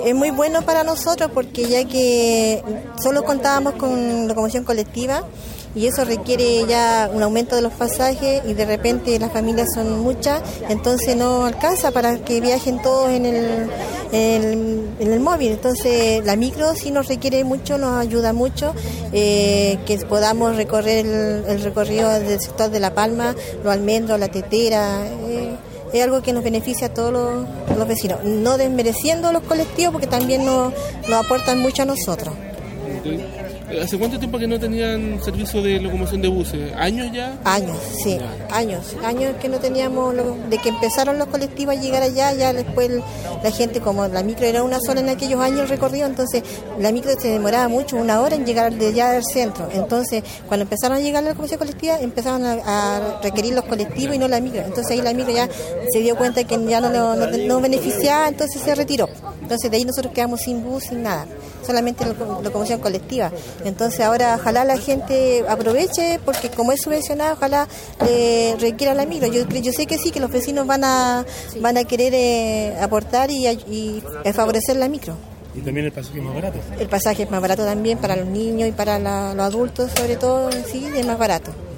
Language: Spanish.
Es muy bueno para nosotros porque ya que solo contábamos con locomoción colectiva y eso requiere ya un aumento de los pasajes y de repente las familias son muchas, entonces no alcanza para que viajen todos en el móvil. Entonces la micro sí nos requiere mucho, nos ayuda mucho, que podamos recorrer el recorrido del sector de La Palma, Los Almendros, La Tetera. Es algo que nos beneficia a todos los vecinos, no desmereciendo los colectivos porque también nos aportan mucho a nosotros. Okay. ¿Hace cuánto tiempo que no tenían servicio de locomoción de buses? ¿Años ya? Años, sí, años que no teníamos, de que empezaron los colectivos a llegar allá, ya después la gente, como la micro era una sola en aquellos años recorrido, entonces la micro se demoraba mucho, 1 hora en llegar de allá del centro. Entonces, cuando empezaron a llegar la locomoción colectiva, empezaron a requerir los colectivos y no la micro. Entonces ahí la micro ya se dio cuenta que ya no beneficiaba, entonces se retiró. Entonces de ahí nosotros quedamos sin bus, sin nada, solamente locomoción colectiva. Entonces ahora ojalá la gente aproveche, porque como es subvencionada, ojalá requiera la micro. Yo sé que sí, que los vecinos van a querer aportar y favorecer la micro. Y también el pasaje es más barato. El pasaje es más barato también para los niños y para los adultos, sobre todo, sí, es más barato.